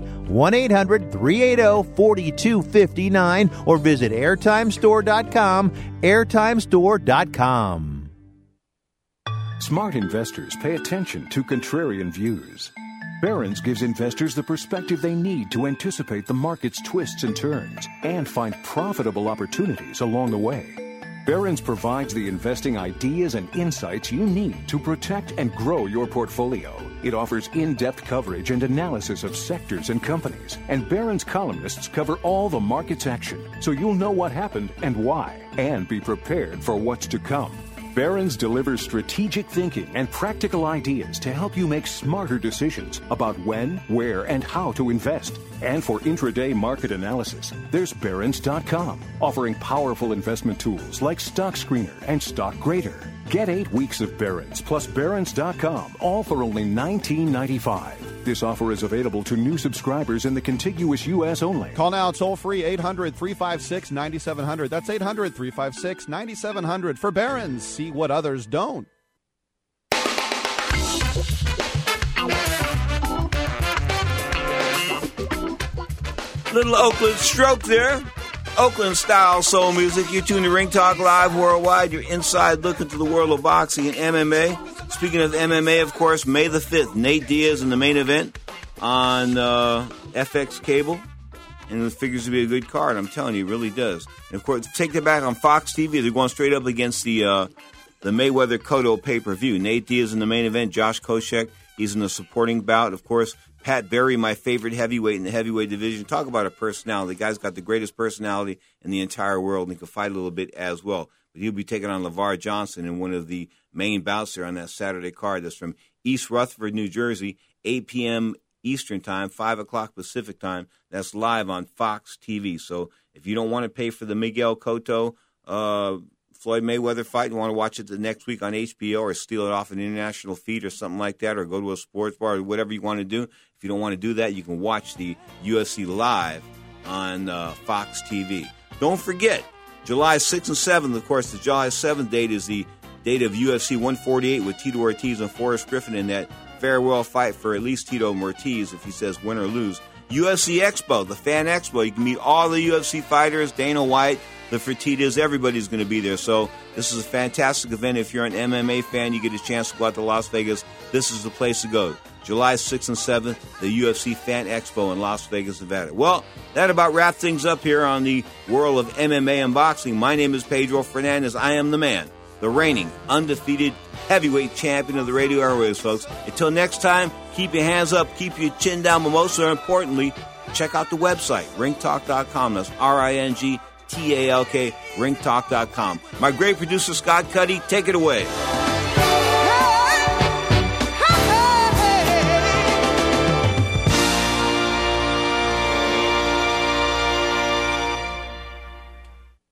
1-800-380-4259, or visit airtimestore.com, airtimestore.com. Smart investors pay attention to contrarian views. Barron's gives investors the perspective they need to anticipate the market's twists and turns and find profitable opportunities along the way. Barron's provides the investing ideas and insights you need to protect and grow your portfolio. It offers in-depth coverage and analysis of sectors and companies, and Barron's columnists cover all the market's action, so you'll know what happened and why, and be prepared for what's to come. Barron's delivers strategic thinking and practical ideas to help you make smarter decisions about when, where, and how to invest. And for intraday market analysis, there's Barron's.com, offering powerful investment tools like Stock Screener and Stock Grader. Get 8 weeks of Barron's plus Barron's.com, all for only $19.95. This offer is available to new subscribers in the contiguous U.S. only. Call now toll-free 800-356-9700. That's 800-356-9700 for Barron's. See what others don't. Little Oakland stroke there. Oakland-style soul music. You're tuned to Ring Talk Live Worldwide. Your inside look into the world of boxing and MMA. Speaking of MMA, of course, May the 5th, Nate Diaz in the main event on FX Cable. And it figures to be a good card. I'm telling you, it really does. And, of course, take that back on Fox TV. They're going straight up against the Mayweather-Cotto pay-per-view. Nate Diaz in the main event. Josh Koscheck, he's in the supporting bout. Of course, Pat Berry, my favorite heavyweight in the heavyweight division. Talk about a personality. The guy's got the greatest personality in the entire world, and he can fight a little bit as well. But he'll be taking on LeVar Johnson in one of the main bouts there on that Saturday card. That's from East Rutherford, New Jersey, 8 p.m. Eastern Time, 5 o'clock Pacific Time. That's live on Fox TV. So if you don't want to pay for the Miguel Cotto Floyd Mayweather fight, you want to watch it the next week on HBO or steal it off an international feed or something like that, or go to a sports bar or whatever you want to do. If you don't want to do that, you can watch the UFC live on Fox TV. Don't forget, July 6th and 7th, of course, the July 7th date is the date of UFC 148 with Tito Ortiz and Forrest Griffin in that farewell fight for at least Tito Ortiz if he says win or lose. UFC Expo, the Fan Expo. You can meet all the UFC fighters, Dana White, the Fertittas, everybody's going to be there. So this is a fantastic event. If you're an MMA fan, you get a chance to go out to Las Vegas. This is the place to go. July 6th and 7th, the UFC Fan Expo in Las Vegas, Nevada. Well, that about wraps things up here on the world of MMA and boxing. My name is Pedro Fernandez. I am the man, the reigning, undefeated heavyweight champion of the radio airwaves, folks. Until next time, keep your hands up, keep your chin down, but most importantly, check out the website, ringtalk.com. That's RINGTALK, ringtalk.com. My great producer, Scott Cuddy, take it away.